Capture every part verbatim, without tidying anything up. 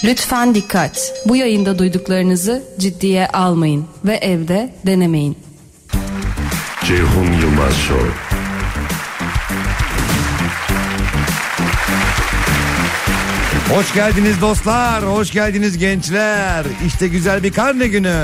Lütfen dikkat. Bu yayında duyduklarınızı ciddiye almayın ve evde denemeyin. Ceyhun Yılmaz Show. Hoş geldiniz dostlar, hoş geldiniz gençler. İşte güzel bir karne günü.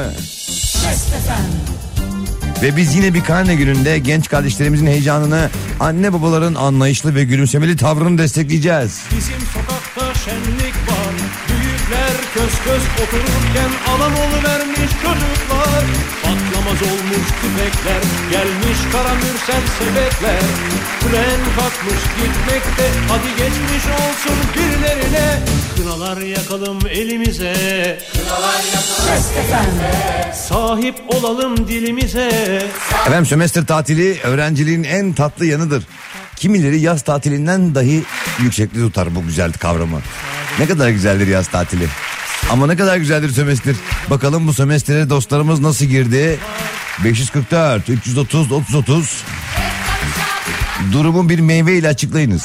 Ve biz yine bir karne gününde genç kardeşlerimizin heyecanını, anne babaların anlayışlı ve gülümsemeli tavrını destekleyeceğiz. Bizim sokakta şenlik var. Büyükler kös kös otururken alan oluvermiş çocuklar. Patlamaz olmuş tüfekler, gelmiş kara mürsel sebepler. Tren kalkmış gitmekte, hadi geçmiş olsun birilerine. Kınalar yakalım elimize, kınalar yakalım elimize. Sahip olalım dilimize. Efendim, sömestr tatili öğrenciliğin en tatlı yanıdır. Kimileri yaz tatilinden dahi yüksekli tutar bu güzel kavramı. Ne kadar güzeldir yaz tatili. Ama ne kadar güzeldir sömestr. Bakalım bu sömestre dostlarımız nasıl girdi? beş yüz kırk dört üç yüz otuz otuz otuz. Durumu bir meyve ile açıklayınız.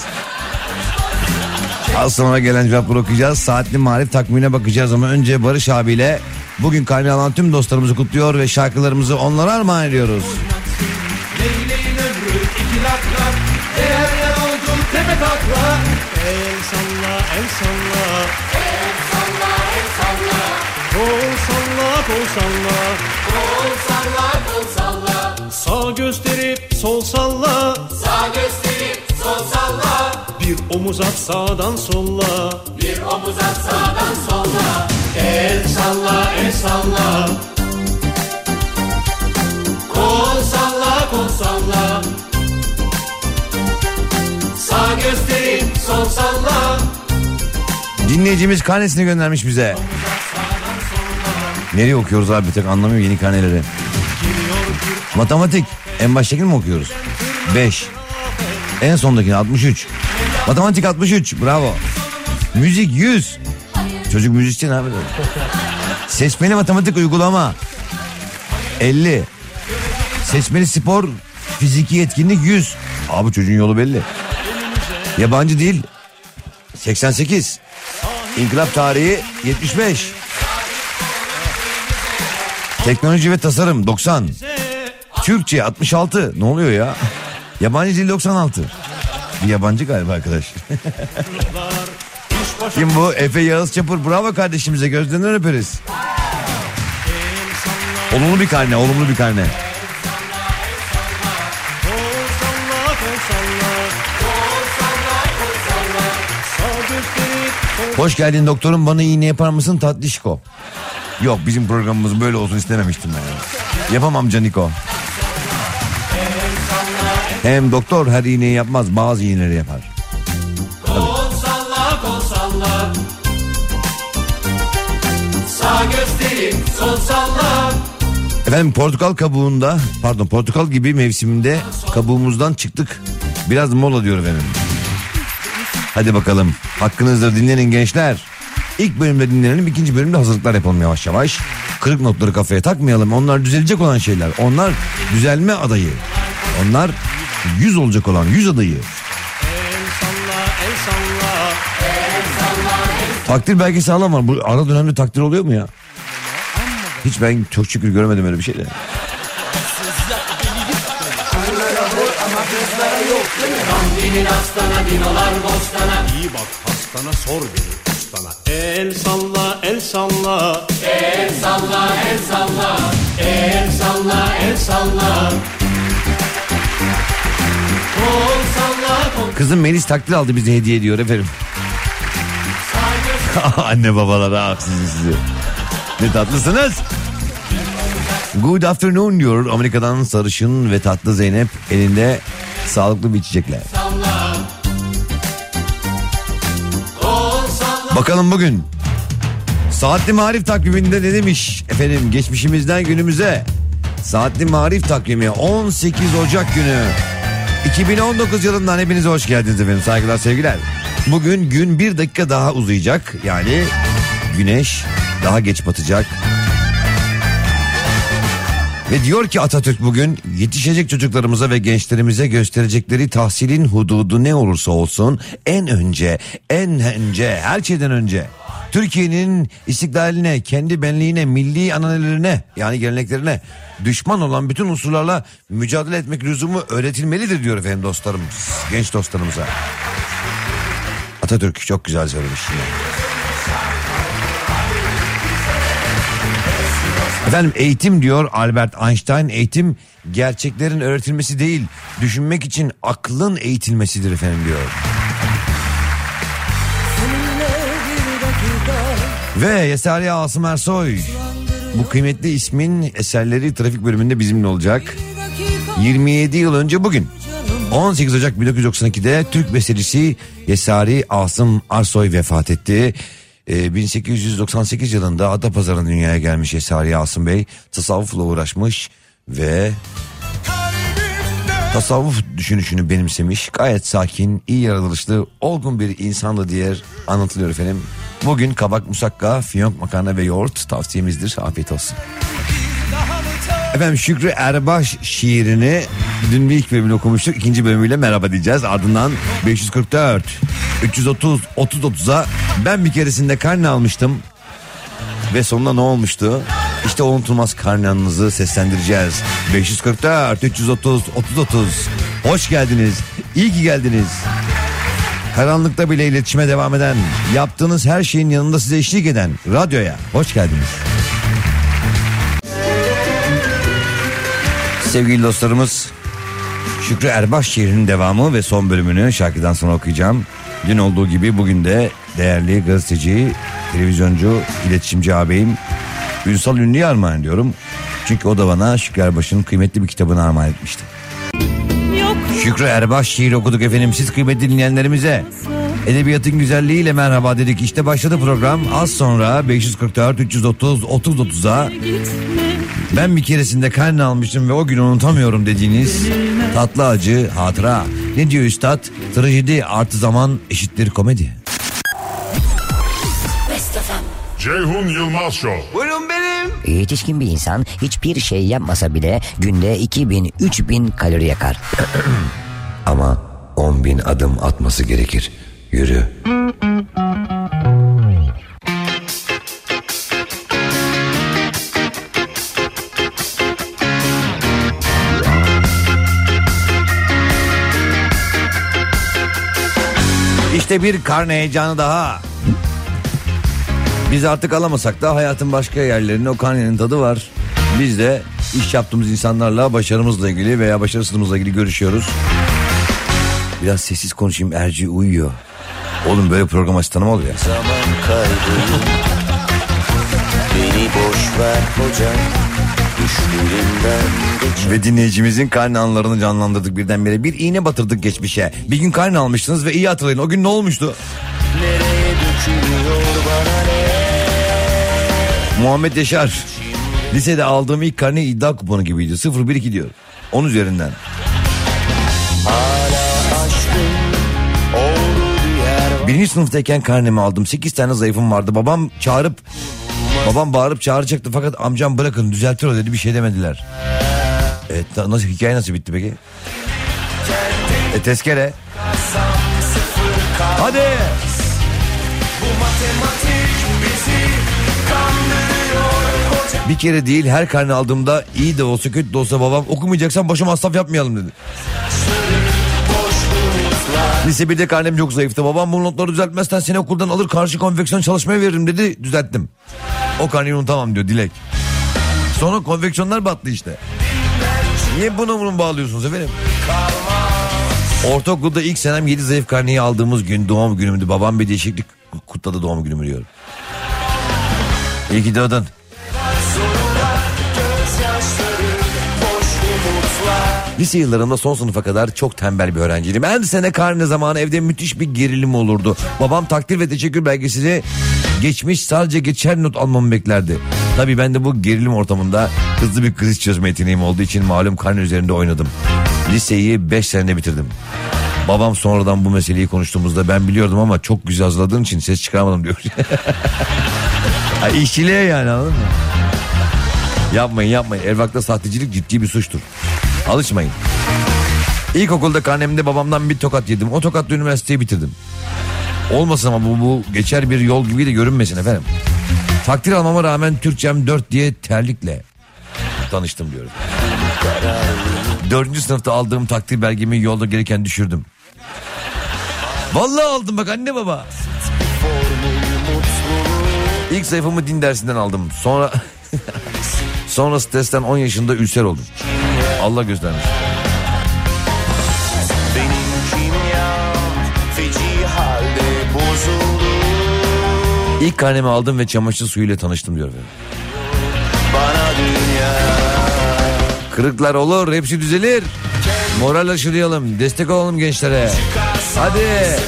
Az sonra gelen cevapları okuyacağız. Saatli marif takvimine bakacağız ama önce Barış abiyle bugün karne alan tüm dostlarımızı kutluyor ve şarkılarımızı onlara armağan ediyoruz. Leyleğin ömrü iki lak lak, değer yer oldu tepe takla. El salla el salla, el salla el salla. Kol salla kol salla, kol salla kol salla. Sağ gösterip sol salla, sağ gösterip sol salla. Bir omuz at sağdan solla, bir omuz at sağdan solla. El salla el salla, kol salla kol salla. Sağ gösterip sol salla. Dinleyicimiz karnesini göndermiş bize. Nereye okuyoruz abi, tek anlamıyorum yeni karneleri. Matematik en baştakini mi okuyoruz? beş. En sondakini altmış üç. Matematik altmış üç, bravo. Müzik yüz. Çocuk müzisyen abi. Seçmeli matematik uygulama elli. Seçmeli spor fiziki etkinlik yüz. Abi çocuğun yolu belli. Yabancı dil seksen sekiz. İnkılap tarihi yetmiş beş. Teknoloji ve tasarım doksan. Türkçe altmış altı. Ne oluyor ya? Yabancı dil doksan altı. Bir yabancı galiba arkadaş. Kim bu? Efe Yağız Çapır. Bravo kardeşimize, gözlerinden öperiz. Olumlu bir karne, olumlu bir karne. Hoş geldin doktorum, bana iğne yapar mısın tatlışko? Yok, bizim programımız böyle olsun istememiştim ben. Yani. Yapamam Caniko. Hem doktor her iğneyi yapmaz, bazı iğneleri yapar. Kol salla kol salla. Sağ gösterip sol salla. Efendim, portakal kabuğunda, pardon portakal gibi mevsiminde kabuğumuzdan çıktık. Biraz mola diyor efendim. Hadi bakalım, hakkınızdır, dinlenin gençler. İlk bölümde dinlenelim, ikinci bölümde hazırlıklar yapalım yavaş yavaş. Kırık notları kafaya takmayalım, onlar düzelecek olan şeyler. Onlar düzelme adayı. Onlar yüz olacak olan yüz adayı. El salla el salla, el salla el. Takdir belgesi alan var. Bu ara dönemde takdir oluyor mu ya? Hiç ben çok şükür göremedim öyle bir şey de. Kandilin hastana, dinolar bostana. İyi bak hastana, sor beni ustana. El salla el salla, el salla el salla, el salla el salla. Kol salla kol. Kızım Melis takdir aldı, bize hediye ediyor efendim. Anne babalara ah sizi sizi. Ne tatlısınız. Good afternoon diyor Amerika'dan sarışın ve tatlı Zeynep, elinde sağlıklı bir içecekler. Bakalım bugün Saatli Marif takviminde ne demiş efendim, geçmişimizden günümüze. Saatli Marif takvimi on sekiz Ocak günü iki bin on dokuz yılından hepinize hoş geldiniz efendim, saygılar sevgiler. Bugün gün bir dakika daha uzayacak, yani güneş daha geç batacak. Ve diyor ki Atatürk bugün yetişecek çocuklarımıza ve gençlerimize gösterecekleri tahsilin hududu ne olursa olsun en önce, en önce, her şeyden önce Türkiye'nin istiklaline, kendi benliğine, milli ananelerine yani geleneklerine düşman olan bütün unsurlarla mücadele etmek lüzumu öğretilmelidir diyor efendim dostlarımız, genç dostlarımıza. Atatürk çok güzel söylemiş. Efendim eğitim diyor Albert Einstein, eğitim gerçeklerin öğretilmesi değil, düşünmek için aklın eğitilmesidir efendim diyor. Ve Yesari Asım Ersoy bu kıymetli ismin eserleri trafik bölümünde bizimle olacak. yirmi yedi yıl önce bugün on sekiz Ocak bin dokuz yüz doksan ikide Türk bestecisi Yesari Asım Ersoy vefat etti. Ee, bin sekiz yüz doksan sekiz yılında Adapazarı'nda dünyaya gelmiş Yesari Asım Bey tasavvufla uğraşmış ve tasavvuf düşünüşünü benimsemiş, gayet sakin, iyi yaratılışlı, olgun bir insandı diye anlatılıyor efendim. Bugün kabak musakka, fiyonk makarna ve yoğurt tavsiyemizdir. Afiyet olsun. Efendim Şükrü Erbaş şiirini dün bir ilk bölümünü okumuştuk. İkinci bölümüyle merhaba diyeceğiz. Ardından beş yüz kırk dört üç yüz otuz otuz otuza ben bir keresinde karne almıştım. Ve sonunda ne olmuştu? İşte o unutulmaz karnınızı seslendireceğiz. beş yüz kırk dört üç yüz otuz otuz otuz. Hoş geldiniz. İyi ki geldiniz. Karanlıkta bile iletişime devam eden, yaptığınız her şeyin yanında size eşlik eden radyoya hoş geldiniz. Sevgili dostlarımız, Şükrü Erbaş şiirinin devamı ve son bölümünü şarkıdan sonra okuyacağım. Dün olduğu gibi bugün de değerli gazeteci, televizyoncu, iletişimci ağabeyim Ünsal Ünlü'ye armağan ediyorum. Çünkü o da bana Şükrü Erbaş'ın kıymetli bir kitabını armağan etmişti. Şükrü Erbaş şiiri okuduk efendim. Siz kıymetli dinleyenlerimize edebiyatın güzelliğiyle merhaba dedik. İşte başladı program. Az sonra beş yüz kırk dört üç yüz otuz otuz otuza ben bir keresinde karne almıştım ve o günü unutamıyorum dediğiniz tatlı acı hatıra. Ne diyor üstad? Trajedi artı zaman eşittir komedi. Ceyhun Yılmaz Show. Buyurun benim. Yetişkin bir insan hiçbir şey yapmasa bile günde iki bin üç bin kalori yakar. Ama on bin adım atması gerekir. Yürü. İşte bir karne heyecanı daha. Biz artık alamasak da hayatın başka yerlerinde o karnenin tadı var. Biz de iş yaptığımız insanlarla başarımızla ilgili veya başarısızlığımızla ilgili görüşüyoruz. Biraz sessiz konuşayım, Erci uyuyor. Oğlum böyle program asistanım ol ya. Zaman kaybı. Beni boş ver hocam. Ve dinleyicimizin karne anlarını canlandırdık birdenbire. Bir iğne batırdık geçmişe. Bir gün karne almıştınız ve iyi hatırlayın. O gün ne olmuştu? Nereye dökülüyor bana ne? Muhammed Yaşar. Lisede aldığım ilk karne iddia kuponu gibiydi. sıfır bir iki diyor. on üzerinden. Hala aşkım oldu bir yer var. Birinci sınıftayken karnemi aldım. sekiz tane zayıfım vardı. Babam çağırıp Babam bağırıp çağıracaktı fakat amcam bırakın düzeltir o dedi, bir şey demediler. Evet, nasıl, hikaye nasıl bitti peki? E tezkere. Hadi. Bir kere değil, her karne aldığımda iyi de olsa kötü de olsa babam okumayacaksan başıma masraf yapmayalım dedi. Lise birde karnem çok zayıftı. Babam bu notları düzeltmezsen seni okuldan alır, karşı konveksiyon çalışmaya veririm dedi. Düzelttim. O karneyi unutamam diyor Dilek. Sonra konveksiyonlar battı işte. Niye buna bunu bağlıyorsunuz efendim? Ortaokulda ilk senem yedi zayıf karneyi aldığımız gün doğum günümdü. Babam bir değişiklik kutladı doğum günümü diyor. İyi ki doğdun. Lise yıllarımda son sınıfa kadar çok tembel bir öğrenciydim. Her sene karne zamanı evde müthiş bir gerilim olurdu. Babam takdir ve teşekkür belgesini geçmiş, sadece geçer not almamı beklerdi. Tabii ben de bu gerilim ortamında hızlı bir kriz çözme yeteneğim olduğu için malum karne üzerinde oynadım. Liseyi beş senede bitirdim. Babam sonradan bu meseleyi konuştuğumuzda ben biliyordum ama çok güzel hazırladığın için ses çıkaramadım diyor. İşçiliğe yani, anladın mı? Yapmayın yapmayın. Evrakta sahtecilik ciddi bir suçtur. Alışmayın. İlkokulda karnemde babamdan bir tokat yedim. O tokatla üniversiteyi bitirdim. Olmasın ama bu, bu geçer bir yol gibi de görünmesin efendim. Takdir almama rağmen Türkçem dört diye terlikle tanıştım diyorum. Dördüncü sınıfta aldığım takdir belgemi yolda gelirken düşürdüm. Vallahi aldım bak anne baba. İlk sayfamı din dersinden aldım. Sonra sonra stresten on yaşında ülser oldum. Allah göstermiş. İlk karnemi aldım ve çamaşır suyuyla tanıştım diyor. Bana dünya. Kırıklar olur, hepsi düzelir. Moral aşılayalım, destek olalım gençlere. Hadi.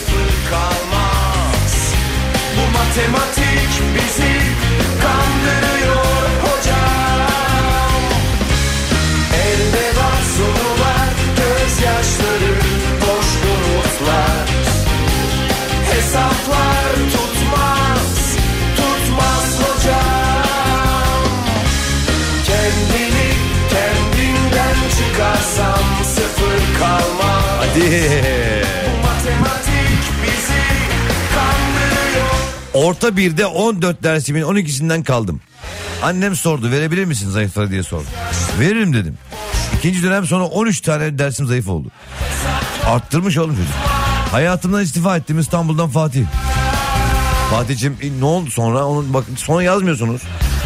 Bu matematik bizi kandırıyor hocam. Elde var sonu var, gözyaşları boş bulutlar. Hesaplar tutmaz, tutmaz hocam. Kendini kendinden çıkarsam sıfır kalmaz. Hadi. Bu matematik bizi kandırıyor. Orta birde on dört dersimin on ikisinden kaldım. Annem sordu, verebilir misin zayıfları diye sordu. Veririm dedim. İkinci dönem sonra on üç tane dersim zayıf oldu. Arttırmış oğlum çocuk. Hayatımdan istifa ettim, İstanbul'dan Fatih. Fatih'cim e, ne oldu sonra? Onu bak sonra yazmıyorsunuz.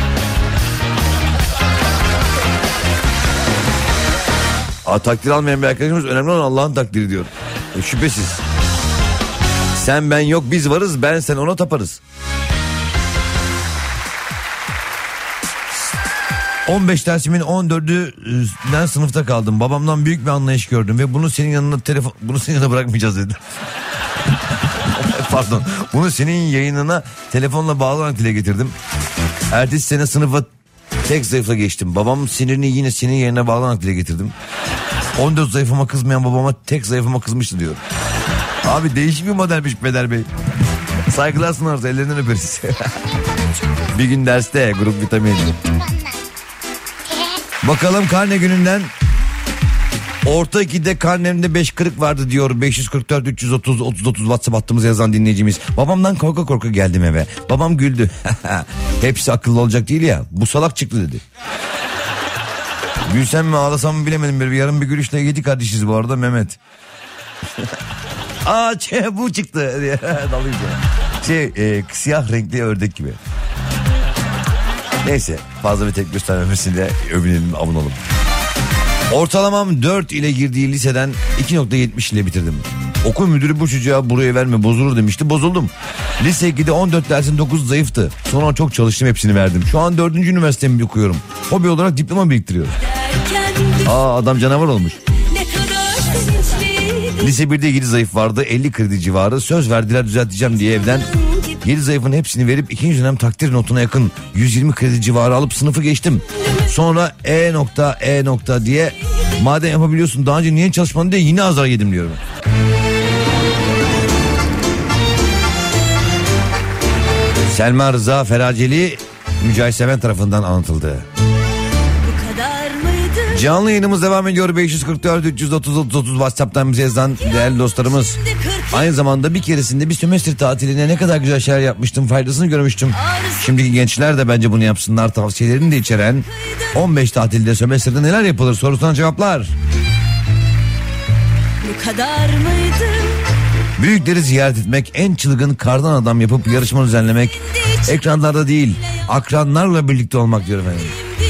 Aa, takdir almayan bir arkadaşımız, önemli olan Allah'ın takdiri diyor. E, şüphesiz. Sen ben yok biz varız, ben sen ona taparız. on beş dersimin on dördünden sınıfta kaldım. Babamdan büyük bir anlayış gördüm ve bunu senin yanına telefon bunu senin yanına bırakmayacağız dedi. Pardon. Bunu senin yayınına telefonla bağlanarak dile getirdim. Ertesi sene sınıfa tek zayıfla geçtim. Babam sinirini yine senin yayına bağlanarak dile getirdim. on dört zayıfıma kızmayan babama tek zayıfıma kızmıştı diyor. Abi değişik bir modelmiş Peder Bey. Saygılar sunarız, ellerinden öperiz. Bir gün derste grup vitamin. Bakalım karne gününden. Orta ikide karnemde beş kırık vardı diyor. beş yüz kırk dört üç yüz otuz otuz otuz WhatsApp hattımıza yazan dinleyicimiz. Babamdan korka korka geldim eve. Babam güldü. Hepsi akıllı olacak değil ya. Bu salak çıktı dedi. Gülsem mi ağlasam mı bilemedim. Bir yarın bir gülüşle yedi kardeşiz bu arada Mehmet. Aa çe, bu çıktı diye dalıyor. Şey e, siyah renkli ördek gibi. Neyse fazla bir tek göstermemesiyle övünelim, avunalım. Ortalamam dört ile girdiği liseden iki nokta yetmiş ile bitirdim. Okul müdürü bu çocuğa buraya verme bozulur demişti, bozuldum. Lise ikide on dört dersin dokuz zayıftı. Sonra çok çalıştım, hepsini verdim. Şu an dördüncü üniversitemi okuyorum. Hobi olarak diploma biriktiriyorum. Aa adam canavar olmuş. Lise birde yedi zayıf vardı, elli kredi civarı. Söz verdiler düzelteceğim diye evden. yedi zayıfın hepsini verip ikinci dönem takdir notuna yakın yüz yirmi kredi civarı alıp sınıfı geçtim. Sonra E nokta E nokta diye madem yapabiliyorsun daha önce niye çalışmadın diye yine azar yedim diyorum. Selma Rıza Feraceli Mücahit Seven tarafından anlatıldı. Canlı yayınımız devam ediyor. beş yüz kırk dört üç yüz otuz otuz otuz WhatsApp'tan bize yazan değerli dostlarımız. Aynı zamanda bir keresinde bir sömestr tatiline ne kadar güzel şeyler yapmıştım, faydasını görmüştüm. Şimdiki gençler de bence bunu yapsınlar tavsiyelerini de içeren on beş tatilde sömestrde neler yapılır sorusuna cevaplar. Bu kadar mıydı? Büyükleri ziyaret etmek, en çılgın kardan adam yapıp yarışma düzenlemek, ekranlarda değil akranlarla birlikte olmak diyor efendim.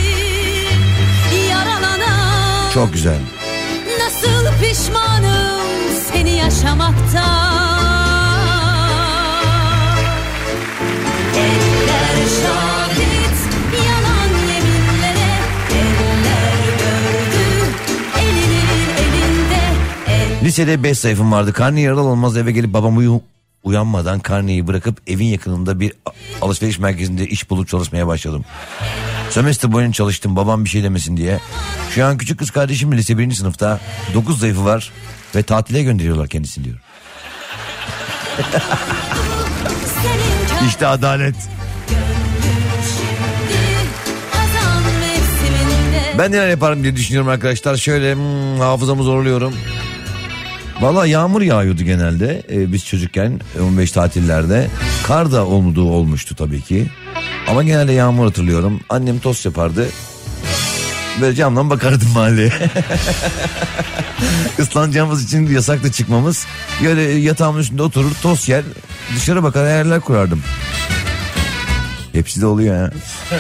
Çok güzel. Nasıl pişmanım seni yaşamakta. Eller şahit yalan yeminlere. Eller gördü elinin elinde. El... Lisede beş sayfım vardı. Karne yaralı olmaz eve gelip babam uyu uyanmadan karneyi bırakıp evin yakınında bir alışveriş merkezinde iş bulup çalışmaya başladım. Sömestr boyunca çalıştım babam bir şey demesin diye. Şu an küçük kız kardeşim lise birinci sınıfta, dokuz zayıfı var ve tatile gönderiyorlar kendisini diyor. İşte adalet. Ben neler yaparım diye düşünüyorum arkadaşlar. Şöyle hmm, hafızamı zorluyorum. Valla yağmur yağıyordu genelde ee, biz çocukken on beş tatillerde. Kar da olduğu olmuştu tabii ki. Ama genelde yağmur hatırlıyorum. Annem tost yapardı. Böyle camdan bakardım mahalleye. Islanacağımız için yasakta çıkmamız. Böyle yatağımın üstünde oturur tost yer. Dışarı bakar hayaller kurardım. Hepsi de oluyor ha.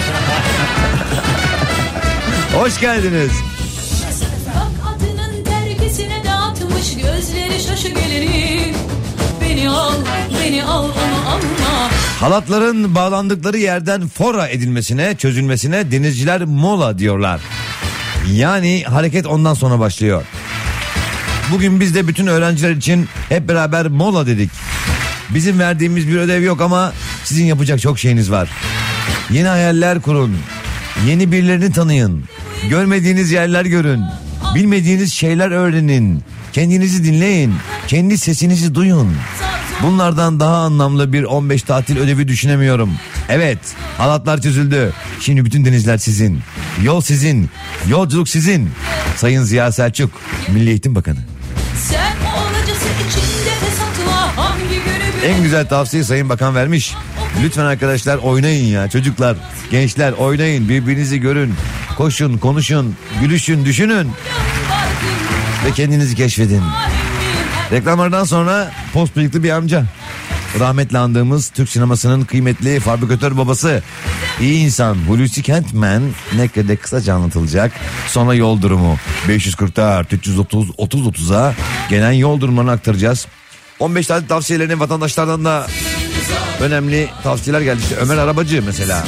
Hoş geldiniz. Bak atının terkisine dağıtmış gözleri şaşı gelirim. Beni al, beni al, onu alma. Halatların bağlandıkları yerden fora edilmesine, çözülmesine denizciler mola diyorlar. Yani hareket ondan sonra başlıyor. Bugün biz de bütün öğrenciler için hep beraber mola dedik. Bizim verdiğimiz bir ödev yok ama sizin yapacak çok şeyiniz var. Yeni hayaller kurun. Yeni birilerini tanıyın. Görmediğiniz yerler görün. Bilmediğiniz şeyler öğrenin. Kendinizi dinleyin. Kendi sesinizi duyun. Bunlardan daha anlamlı bir on beş tatil ödevi düşünemiyorum. Evet, halatlar çözüldü. Şimdi bütün denizler sizin. Yol sizin. Yolculuk sizin. Sayın Ziya Selçuk, Milli Eğitim Bakanı. Sen olacası içinde fesatla hangi günü bile... En güzel tavsiye Sayın Bakan vermiş. Lütfen arkadaşlar oynayın ya çocuklar. Gençler oynayın, birbirinizi görün. Koşun, konuşun, gülüşün, düşünün. Ve kendinizi keşfedin. Reklamlardan sonra post bıyıklı bir amca. Rahmetli andığımız Türk sinemasının kıymetli fabrikatör babası. İyi insan Hulusi Kentmen Nekre'de kısaca anlatılacak. Sonra yol durumu. beş yüz kırk dört üç yüz otuz otuz otuza gelen yol durumlarını aktaracağız. on beş tane tavsiyelerini vatandaşlardan da önemli tavsiyeler geldi. İşte Ömer Arabacı mesela.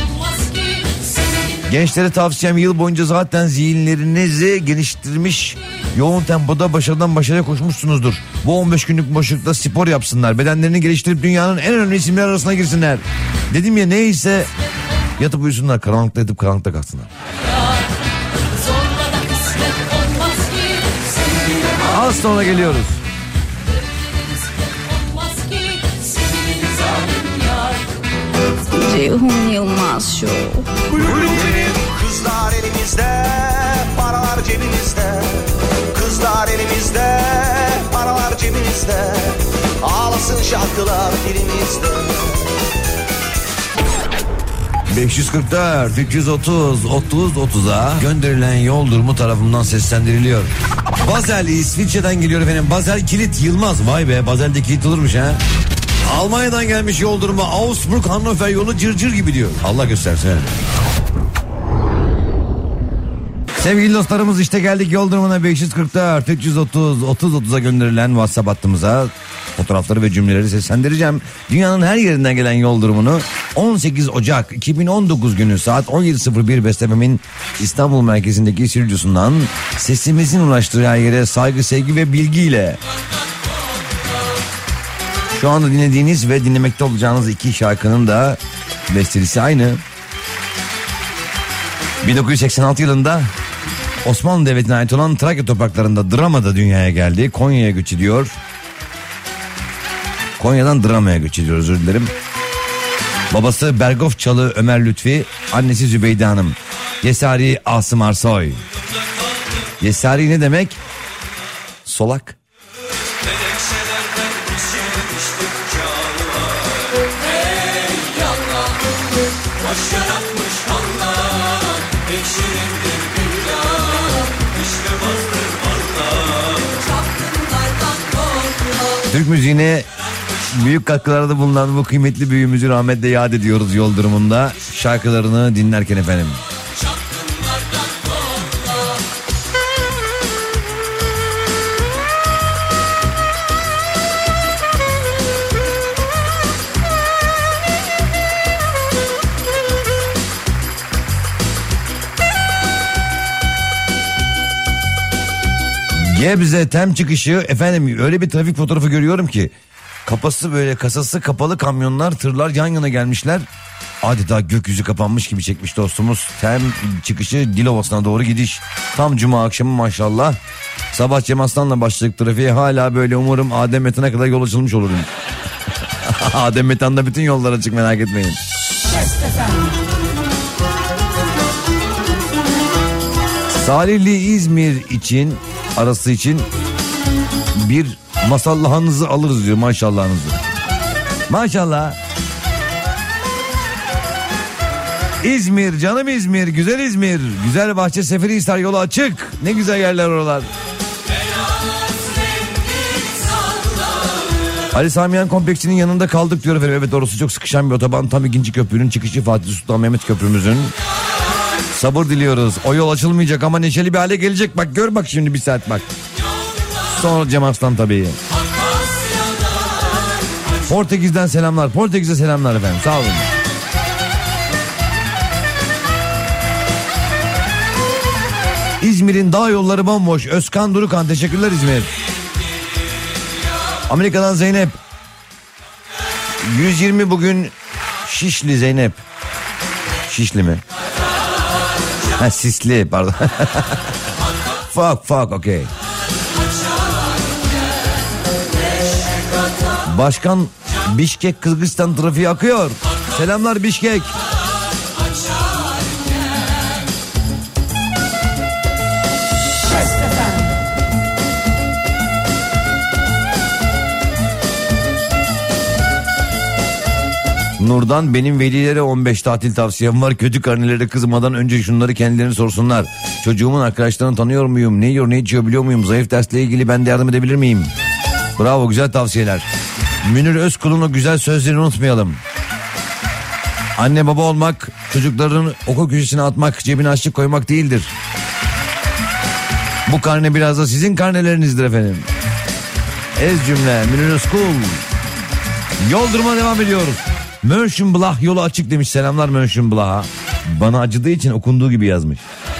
Gençlere tavsiyem yıl boyunca zaten zihinlerinizi geliştirmiş, yoğun tempoda başarıdan başarıya koşmuşsunuzdur. Bu on beş günlük boşlukta spor yapsınlar. Bedenlerini geliştirip dünyanın en önemli isimler arasına girsinler. Dedim ya neyse yatıp uyusunlar. Karanlıkta yatıp karanlıkta kalksınlar. Az sonra geliyoruz. Ceyhun Yılmaz Show. Kızlar elimizde, paralar cebimizde. Kızlar elimizde, paralar cebimizde. Ağlasın şarkılar dilimizde. beş yüz kırk dört üç yüz otuz otuz otuza gönderilen yol durumu tarafından seslendiriliyor. Basel İsviçre'den geliyor efendim. Basel Kilit Yılmaz. Vay be, Basel'de kilit olurmuş ha. Almanya'dan gelmiş yol durumu. Augsburg Hannover yolu cırcır gibi diyor. Allah göstersin. Sevgili dostlarımız, işte geldik yol durumuna. Beş yüz kırk dört üç yüz otuz otuz otuza gönderilen WhatsApp hattımıza fotoğrafları ve cümleleri seslendireceğim. Dünyanın her yerinden gelen yol durumunu on sekiz Ocak iki bin on dokuz günü saat on yedi sıfır bir Best F M'in İstanbul merkezindeki stüdyosundan sesimizin ulaştığı her yere saygı, sevgi ve bilgiyle. Şu anda dinlediğiniz ve dinlemekte olacağınız iki şarkının da bestelisi aynı. bin dokuz yüz seksen altı yılında Osmanlı Devleti'ne ait olan Trakya topraklarında Drama'da dünyaya geldi. Konya'ya göç ediyor. Konya'dan Drama'ya göç ediyor, özür dilerim. Babası Bergofçalı Ömer Lütfi, annesi Zübeyde Hanım. Yesari Asım Arsoy. Yesari ne demek? Solak. Türk müziğine büyük katkılarda bulunan bu kıymetli büyüğümüzü rahmetle yad ediyoruz yol durumunda. Şarkılarını dinlerken efendim. Gebze Tem çıkışı efendim, öyle bir trafik fotoğrafı görüyorum ki kapası böyle kasası kapalı kamyonlar, tırlar yan yana gelmişler. Adeta gökyüzü kapanmış gibi çekmiş dostumuz. Tem çıkışı Dilovası'na doğru gidiş. Tam cuma akşamı maşallah. Sabah Cem Aslan'la başladık trafiğe, hala böyle, umarım Adem Metan'a kadar yol açılmış olurum. Adem Metan'da bütün yollar açık, merak etmeyin. Salihli İzmir için arası için bir masallahınızı alırız diyor, maşallahınızı. Maşallah. İzmir, canım İzmir, güzel İzmir. Güzelbahçe, Seferihisar yolu açık. Ne güzel yerler oralar. Ali Samiyan kompleksinin yanında kaldık diyor efendim. Evet, orası çok sıkışan bir otoban. Tam ikinci köprünün çıkışı, Fatih Sultan Mehmet Köprümüzün. Sabır diliyoruz. O yol açılmayacak ama neşeli bir hale gelecek. Bak gör bak şimdi bir saat bak. Sonra Cem Arslan tabii. Portekiz'den selamlar. Portekiz'e selamlar efendim. Sağ olun. İzmir'in dağ yolları bomboş. Özkan Durukan, teşekkürler İzmir. Amerika'dan Zeynep. yüz yirmi bugün Şişli Zeynep. Şişli mi? Ha, Sisli pardon. Fuck fuck okay. Başkan Bişkek, Kırgızistan trafiği akıyor. Selamlar Bişkek. Nur'dan, benim velilere on beş tatil tavsiyem var. Kötü karnelere kızmadan önce şunları kendilerini sorsunlar. Çocuğumun arkadaşlarını tanıyor muyum? Ne yiyor, ne içiyor biliyor muyum? Zayıf dersle ilgili ben de yardım edebilir miyim? Bravo, güzel tavsiyeler. Münir Özkul'un o güzel sözlerini unutmayalım. Anne baba olmak, çocukların okul köşesine atmak, cebine açlık koymak değildir. Bu karne biraz da sizin karnelerinizdir efendim. Ez cümle Münir Özkul. Yol duruma devam ediyoruz. Mönchengladbach yolu açık demiş, selamlar Mönchengladbach'a. Bana acıdığı için okunduğu gibi yazmış.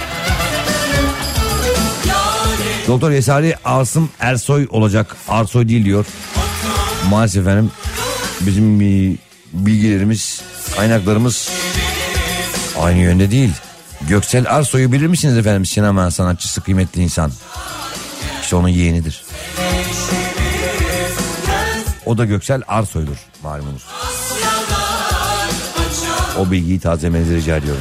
Doktor Yesari Asım Ersoy olacak, Arsoy değil diyor. Maalesef efendim bizim bilgilerimiz, kaynaklarımız aynı yönde değil. Göksel Arsoy'u bilir misiniz efendim? Sinema sanatçısı, kıymetli insan. İşte onun yeğenidir. O da Göksel Arsoy'dur malumunuz. O bilgiyi tazelemenizi rica ediyorum.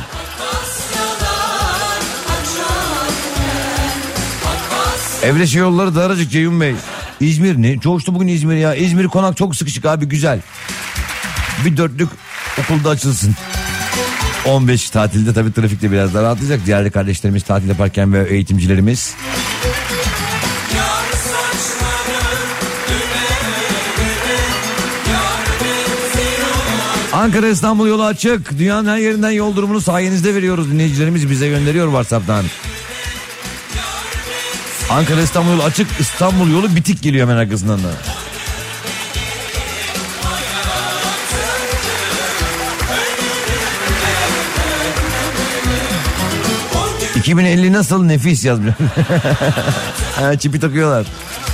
Evreşe yolları daracık Ceyhun Bey. İzmir ne? Coştu bugün İzmir ya. İzmir konak çok sıkışık abi, güzel. Bir dörtlük okulda açılsın. on beş tatilde tabii trafikte biraz daha rahatlayacak. Diğer kardeşlerimiz tatil yaparken ve eğitimcilerimiz. Ankara İstanbul yolu açık. Dünyanın her yerinden yol durumunu sayenizde veriyoruz. Dinleyicilerimiz bize gönderiyor WhatsApp'tan. Ankara İstanbul yolu açık. İstanbul yolu bitik geliyor hemen arkasından da. iki bin elli nasıl, nefis yazmış. Ha, çipi takıyorlar.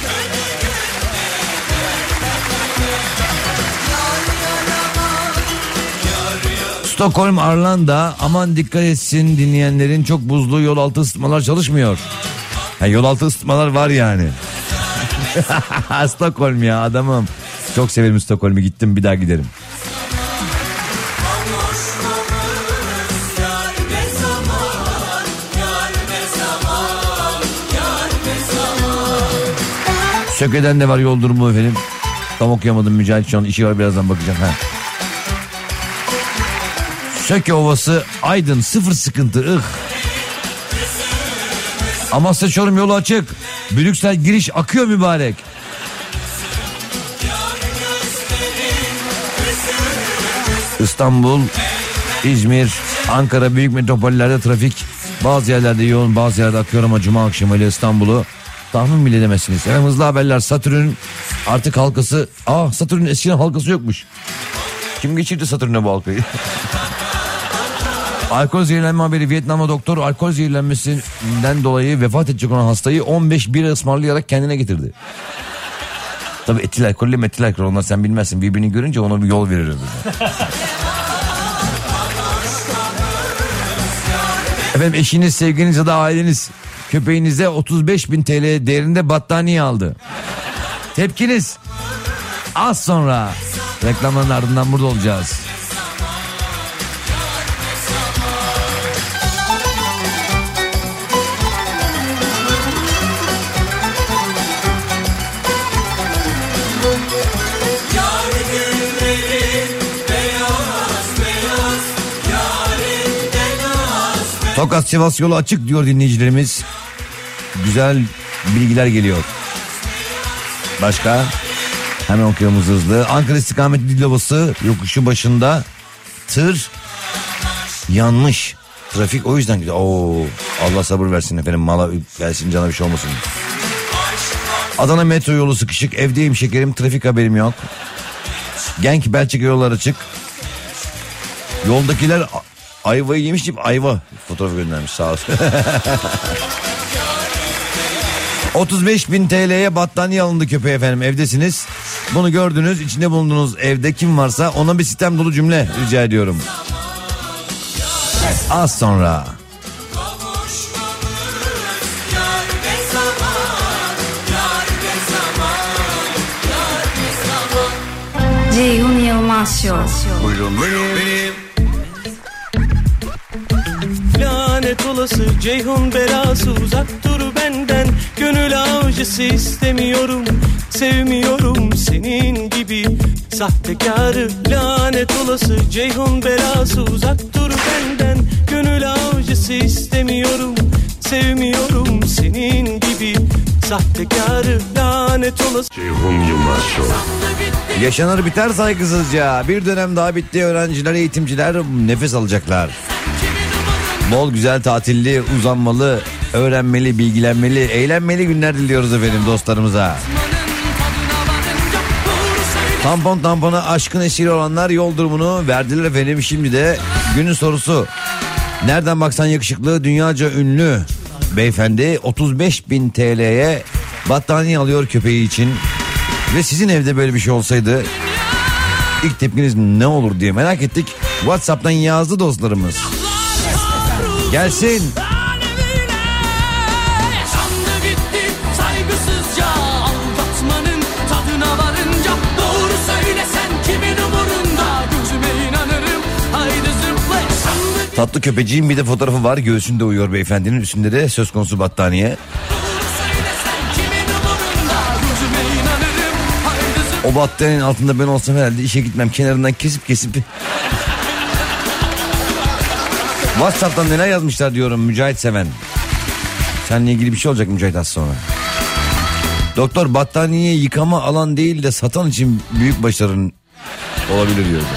Stockholm Arlanda, aman dikkat etsin dinleyenlerin, çok buzlu yol altı ısıtmalar çalışmıyor. Ha, yol altı ısıtmalar var yani. Stockholm ya adamım. Çok severim Stockholm'u, gittim bir daha giderim. Söke'den de var yol durumu efendim. Tam okuyamadım Mücahit, şu an işi var, birazdan bakacağım. Ha. Söke Ovası Aydın sıfır sıkıntı ıh. Amasya Çorum yolu açık. Brüksel giriş akıyor mübarek. İstanbul, İzmir, Ankara büyük metropollerde trafik bazı yerlerde yoğun, bazı yerlerde akıyor ama cuma akşamı ile İstanbul'u tahmin bile edemezsiniz. Hemen hızlı haberler. Satürn artık halkası, aa Satürn'ün eskiden halkası yokmuş. Kim geçirdi Satürn'e bu halkayı? Alkol zehirlenme haberi. Vietnam'da doktor alkol zehirlenmesinden dolayı vefat edecek olan hastayı on beş bira ısmarlayarak kendine getirdi. Tabii etil alkolle metil alkol, onlar sen bilmezsin, birbirini görünce ona bir yol verir. Efendim eşiniz, sevgiliniz ya da aileniz köpeğinize otuz beş bin T L değerinde battaniye aldı. Tepkiniz az sonra, reklamların ardından burada olacağız. Tokat Sivas yolu açık diyor dinleyicilerimiz. Güzel bilgiler geliyor. Başka? Hemen okuyalım hızlı. Ankara istikameti Dilovası yokuşu başında tır yanmış. Trafik o yüzden gidiyor. Oo, Allah sabır versin efendim. Mala versin, cana bir şey olmasın. Adana metro yolu sıkışık. Evdeyim şekerim. Trafik haberim yok. Genk Belçika yolları açık. Yoldakiler ayvayı yemiş gibi ayva fotoğrafı göndermiş, sağ olsun. otuz beş bin T L'ye battaniye alındı köpeğe efendim. Evdesiniz. Bunu gördünüz. İçinde bulunduğunuz evde kim varsa ona bir sistem dolu cümle rica ediyorum. Az sonra. Ceyhun Yılmaz Show. Buyurun benim. Lanet olası Ceyhun belası, uzak dur benden. Gönül avcısı istemiyorum, sevmiyorum senin gibi sahtekarı. Lanet olası Ceyhun belası, uzak dur benden. Gönül avcısı istemiyorum, sevmiyorum senin gibi sahtekarı. Lanet olası Ceyhun Yılmaz Show. Yaşanır biter saygısızca. Bir dönem daha bitti, öğrenciler, eğitimciler nefes alacaklar. Bol güzel tatilli, uzanmalı, öğrenmeli, bilgilenmeli, eğlenmeli günler diliyoruz efendim dostlarımıza. Tampon tampona aşkın esiri olanlar yol durumunu verdiler efendim. Şimdi de günün sorusu. Nereden baksan yakışıklı, dünyaca ünlü beyefendi otuz beş bin T L'ye battaniye alıyor köpeği için. Ve sizin evde böyle bir şey olsaydı ilk tepkiniz ne olur diye merak ettik. WhatsApp'tan yazdı dostlarımız. Gelsin. Tatlı köpeciğin bir de fotoğrafı var. Göğsünde uyuyor beyefendinin. Üstünde de söz konusu battaniye. O battaniyenin altında ben olsam herhalde işe gitmem. Kenarından kesip kesip. WhatsApp'tan neler yazmışlar diyorum Mücahit Seven. Seninle ilgili bir şey olacak Mücahit az sonra. Doktor battaniye yıkama alan değil de satan için büyük başarın olabilir diyor.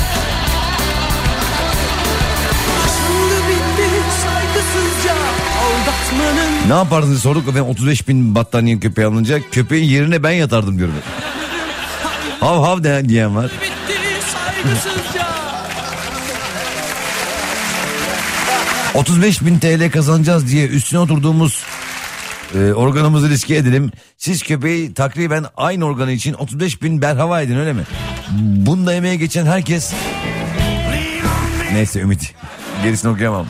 Ne yapardınız sorduk efendim, otuz beş bin battaniye köpeğe alınca köpeğin yerine ben yatardım diyorum. Hav hav de, diyen var. otuz beş bin T L kazanacağız diye üstüne oturduğumuz e, organımızı riske edelim. Siz köpeği takriben aynı organı için otuz beş bin berhava edin, öyle mi? Bunda emeğe geçen herkes... Neyse Ümit, gerisini okuyamam.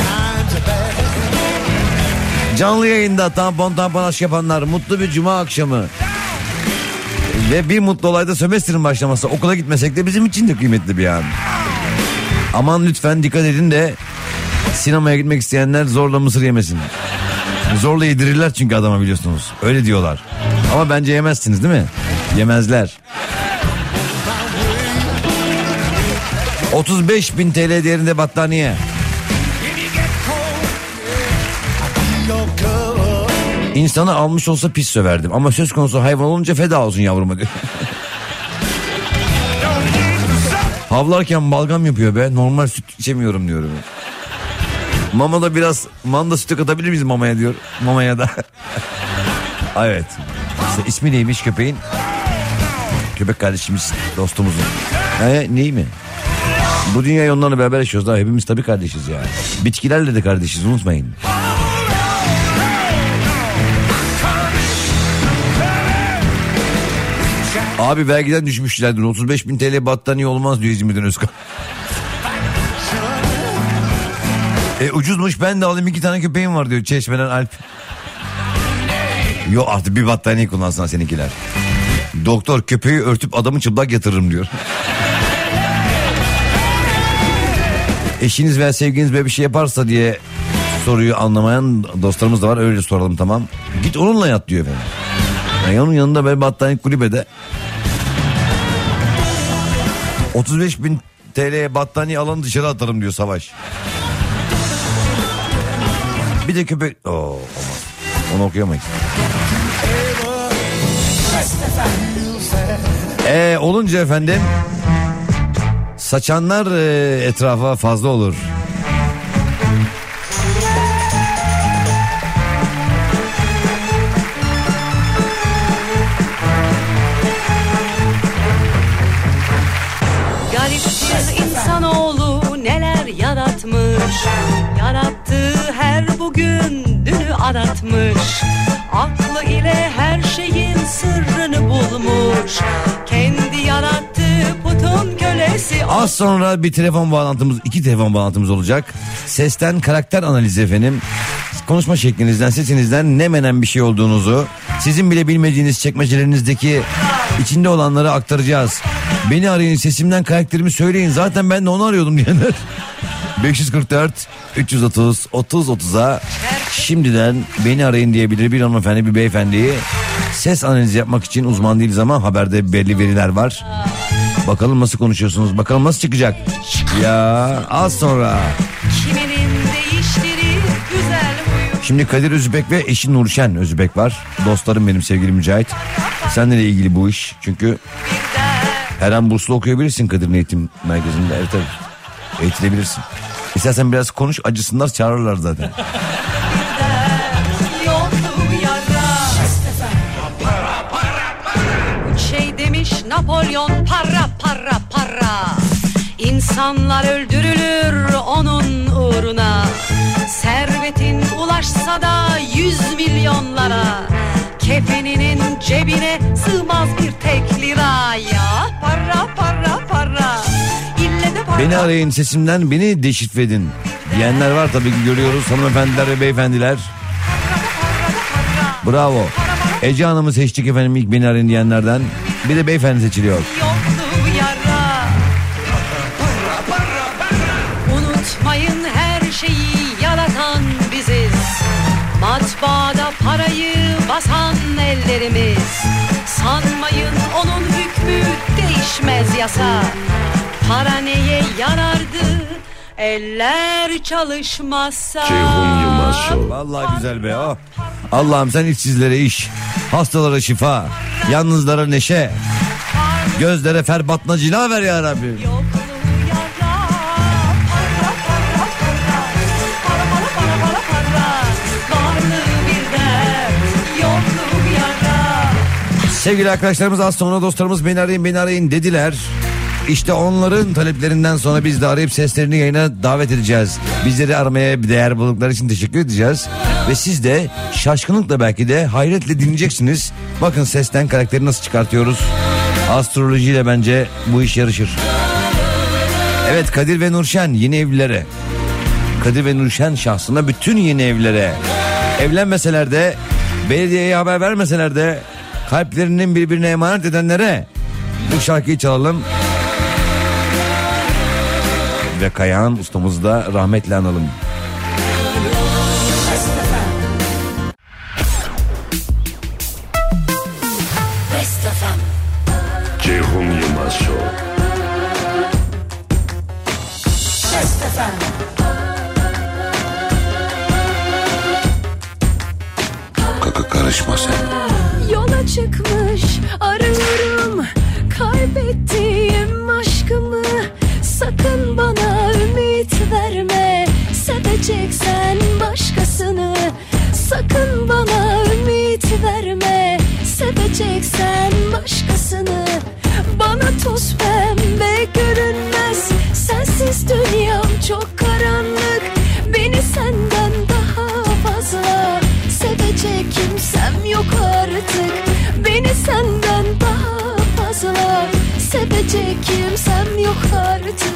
Canlı yayında tampon tampon aşk yapanlar, mutlu bir cuma akşamı. Ve bir mutlu olayda sömestrin başlaması, okula gitmesek de bizim için de kıymetli bir an. Aman lütfen dikkat edin de sinemaya gitmek isteyenler zorla mısır yemesin. Zorla yedirirler çünkü adama, biliyorsunuz. Öyle diyorlar. Ama bence yemezsiniz değil mi? Yemezler. otuz beş bin T L değerinde battaniye. İnsanı almış olsa pis söverdim. Ama söz konusu hayvan olunca feda olsun yavruma diyor. Havlarken balgam yapıyor be. Normal süt içemiyorum diyorum. Mamada biraz manda sütü katabilir miyiz mamaya diyor. Mamaya da. Evet. İşte ismi neymiş köpeğin? Köpek kardeşimiz, dostumuzun. He, ney mi? Bu dünyayı onlarla beraber yaşıyoruz daha. Hepimiz tabii kardeşiz ya. Bitkilerle de kardeşiz, unutmayın. Abi vergiden düşmüşler diyor. otuz beş bin T L battaniye olmaz diyor İzmir'den Özkan. E ucuzmuş, ben de alayım, iki tane köpeğim var diyor Çeşme'den Alp. Yok artık bir battaniye kullansana seninkiler. Doktor köpeği örtüp adamı çıplak yatırırım diyor. Eşiniz veya sevginiz böyle bir şey yaparsa diye soruyu anlamayan dostlarımız da var, öyle soralım tamam. Git onunla yat diyor efendim. Yani onun yanında böyle battaniye kulübede. otuz beş bin T L'ye battaniye alanı dışarı atarım diyor Savaş. Bir de köpek... Oo, olmaz. Onu okuyamayız. Ee, olunca efendim saçanlar e, etrafa fazla olur. Garip bir insanoğlu neler yaratmış. Yarattığı her bugün dünü aratmış. Aklı ile her şeyin sırrını bulmuş. Kendi yarattığı putun kölesi. Az sonra bir telefon bağlantımız, iki telefon bağlantımız olacak. Sesten karakter analizi efendim. Konuşma şeklinizden, sesinizden ne menen bir şey olduğunuzu, sizin bile bilmediğiniz çekmecelerinizdeki içinde olanları aktaracağız. Beni arayın, sesimden karakterimi söyleyin, zaten ben de onu arıyordum diyenler. beş yüz kırk dört üç yüz otuz otuz otuza şimdiden beni arayın diyebilir bir hanımefendi, bir beyefendiyi. Ses analizi yapmak için uzman değiliz ama haberde belli veriler var. Bakalım nasıl konuşuyorsunuz, bakalım nasıl çıkacak. Ya az sonra. Kiminin değiştirir güzel huyu. Şimdi Kadir Özbek ve eşi Nurşen Özbek var. Dostlarım benim, sevgili Mücahit. Seninle ilgili bu iş. Çünkü her an burslu okuyabilirsin Kadir'in eğitim merkezinde. Evet tabii. Eğitilebilirsin. İstersen biraz konuş, acısınlar, çağırırlar zaten. Şey demiş Napolyon, para para para. İnsanlar öldürülür onun uğruna. Servetin ulaşsa da yüz milyonlara. Kefeninin cebine sığmaz bir tek lira. Ya para para para. İlle de para. Beni arayın, sesimden beni deşifre edin diyenler var tabii ki, görüyoruz hanımefendiler ve beyefendiler. Bravo. Ece Hanım'ı seçtik efendim ilk beni arayın diyenlerden. Bir de beyefendi seçiliyor. Unutmayın her şeyi yaratan biziz. Matbaada parayı basan ellerimiz. Sanmayın onun hükmü değişmez yasa. Para neye yarardı eller çalışmazsa. Ceyhun Yılmaz Show. Vallahi güzel be o. Allah'ım sen işsizlere iş, hastalara şifa, yalnızlara neşe, gözlere ferbatna cila ver ya Rabbi. Sevgili arkadaşlarımız, az sonra dostlarımız beni arayın beni arayın dediler. İşte onların taleplerinden sonra biz de arayıp seslerini yayına davet edeceğiz. Bizleri aramaya bir değer buldukları için teşekkür edeceğiz. Ve siz de şaşkınlıkla belki de hayretle dinleyeceksiniz. Bakın sesten karakteri nasıl çıkartıyoruz. Astrolojiyle bence bu iş yarışır. Evet, Kadir ve Nurşen yeni evlilere. Kadir ve Nurşen şahsına bütün yeni evlilere. Evlenmeseler de, belediyeye haber vermeseler de, kalplerinin birbirine emanet edenlere bu şarkıyı çalalım. Ve Kayahan ustamızı da rahmetle analım. Ceyhun Yılmaz Show. Kaka karışma sen. Yola çıkmış arıyorum kaybettiğim aşkımı. Sakın bana ümit verme, seveceksen başkasını. Sakın bana ümit verme, seveceksen başkasını. Bana toz pembe görünmez, sensiz dünyam çok karanlık. Beni senden daha fazla sevecek kimsem yok artık. Beni senden daha fazla sevecek kimsem yok artık.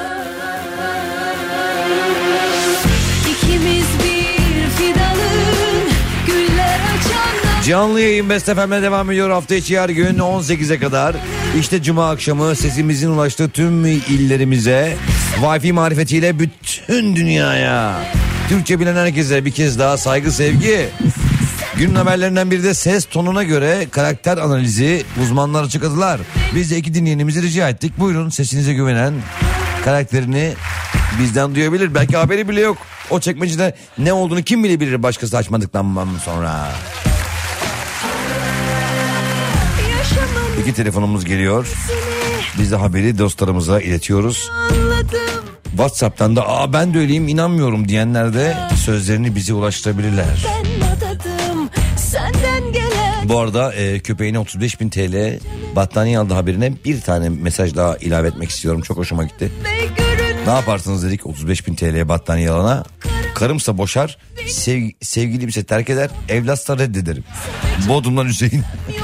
İkimiz bir fidanın güller açan. Canlı yayın Best F M'de devam ediyor hafta içi her gün on sekize kadar. İşte cuma akşamı sesimizin ulaştığı tüm illerimize, Wi-Fi marifetiyle bütün dünyaya, Türkçe bilen herkese bir kez daha saygı, sevgi. Günün haberlerinden biri de ses tonuna göre karakter analizi, uzmanlar açıkladılar. Biz de iki dinleyenimizi rica ettik. Buyurun, sesinize güvenen karakterini bizden duyabilir. Belki haberi bile yok. O çekmecede ne olduğunu kim bilebilir başkası açmadıktan sonra. İki telefonumuz geliyor. Biz de haberi dostlarımıza iletiyoruz. WhatsApp'tan da aa ben de öyleyim inanmıyorum diyenler de sözlerini bize ulaştırabilirler. Bu arada e, köpeğine otuz beş bin TL battaniye aldı haberine bir tane mesaj daha ilave etmek istiyorum. Çok hoşuma gitti. Ne yaparsınız dedik otuz beş bin TL'ye battaniye alana. Karımsa boşar, sev, sevgilimse terk eder, evlatsa reddederim. Bodrum'dan Hüseyin.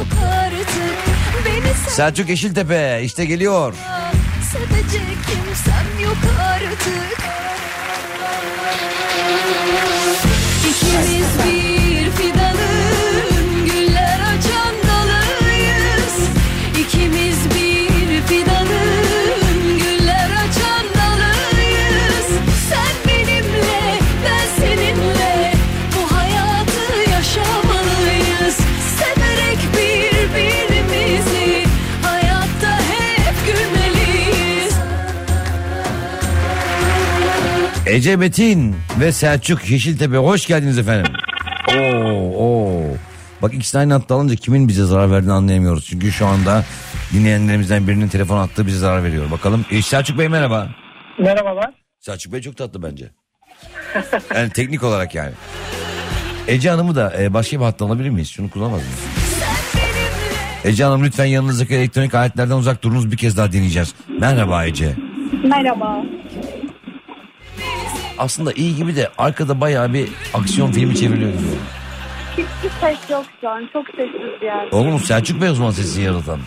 Selçuk Yeşiltepe işte geliyor. Sevecek kimsem yok artık. İkimiz bir fidanın güller açan dalıyız. İkimiz bir fidanın güller açan dalıyız. Sen benimle ben seninle bu hayatı yaşamalıyız. Severek birbirimizi hayatta hep gülmeliyiz. Ece Metin ve Selçuk Yeşiltepe hoş geldiniz efendim. Oo, oo. Bak ikisi aynı hatta alınca kimin bize zarar verdiğini anlayamıyoruz. Çünkü şu anda dinleyenlerimizden birinin telefon attığı bize zarar veriyor. Bakalım. E, Selçuk Bey merhaba. Merhabalar. Selçuk Bey çok tatlı bence. Yani teknik olarak yani. Ece Hanım'ı da e, başka bir hatta alabilir miyiz? Şunu kullanamaz mıyız? Ece Hanım lütfen yanınızdaki elektronik aletlerden uzak durunuz, bir kez daha dinleyeceğiz. Merhaba Ece. Merhaba. Aslında iyi gibi de arkada bayağı bir aksiyon filmi çevriliyor gibi. Hiçbir ses yok şu an. Çok sessiz bir yer. Oğlum Selçuk Bey o zaman sesini yaratan.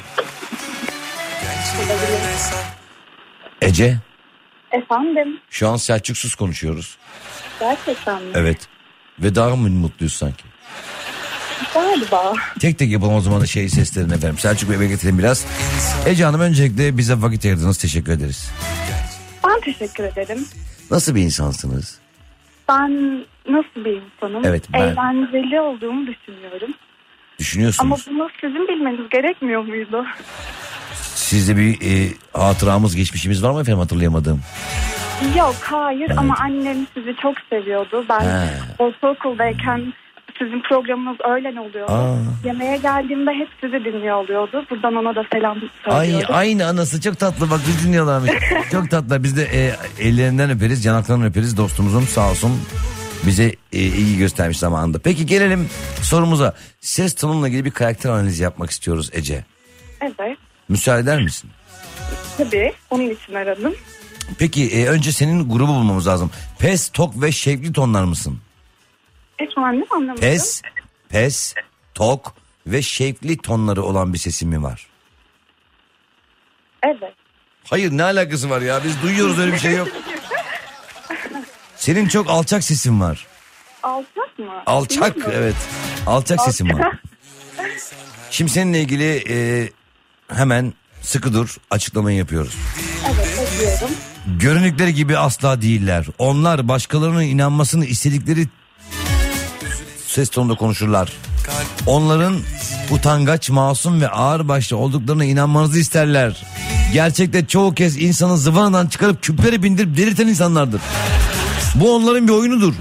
Ece. Efendim? Şu an Selçuksuz konuşuyoruz. Gerçekten mi? Evet. Ve daha mı mutluyuz sanki? Galiba. Tek tek yapalım o zaman da şey seslerini efendim. Selçuk Bey'e getirelim biraz. Ece Hanım öncelikle bize vakit ayırdınız. Teşekkür ederiz. Ben teşekkür ederim. Nasıl bir insansınız? Ben nasıl bir insanım? Evet, ben... Eğlenceli olduğumu düşünüyorum. Düşünüyorsunuz. Ama bunu sizin bilmeniz gerekmiyor muydu? Sizde bir e, hatıramız, geçmişimiz var mı efendim hatırlayamadığım? Yok, hayır evet. Ama annem sizi çok seviyordu. Ben He. ortaokuldayken sizin programınız öğlen oluyordu. Aa. Yemeğe geldiğimde hep sizi dinliyor oluyordu. Buradan ona da selam söylüyorum. Ay aynı anası çok tatlı, bak biz dinliyorlarmış. Çok tatlı. Biz de e, ellerinden öperiz, yanaklarından öperiz. Dostumuzun sağ olsun bize e, ilgi göstermiş zamanında. Peki gelelim sorumuza. Ses tonunla ilgili bir karakter analizi yapmak istiyoruz Ece. Evet. Müsaade eder misin? Tabii, onun için aradım. Peki e, önce senin grubu bulmamız lazım. Pes, tok ve şevkli tonlar mısın? Efendim anlamadım. Pes, pes, tok ve şevkli tonları olan bir sesin mi var? Evet. Hayır, ne alakası var ya, biz duyuyoruz, öyle bir şey yok. Senin çok alçak sesin var. Alçak mı? Alçak, evet. Alçak Alçak. sesin var. Şimdi seninle ilgili e, hemen sıkı dur, açıklamayı yapıyoruz. Evet, ediyorum. Görünükleri gibi asla değiller. Onlar başkalarının inanmasını istedikleri ses tonunda konuşurlar. Onların utangaç, masum ve ağırbaşlı olduklarına inanmanızı isterler. Gerçekte çoğu kez insanı zıvanadan çıkarıp küplere bindirip delirten insanlardır. Bu onların bir oyunudur.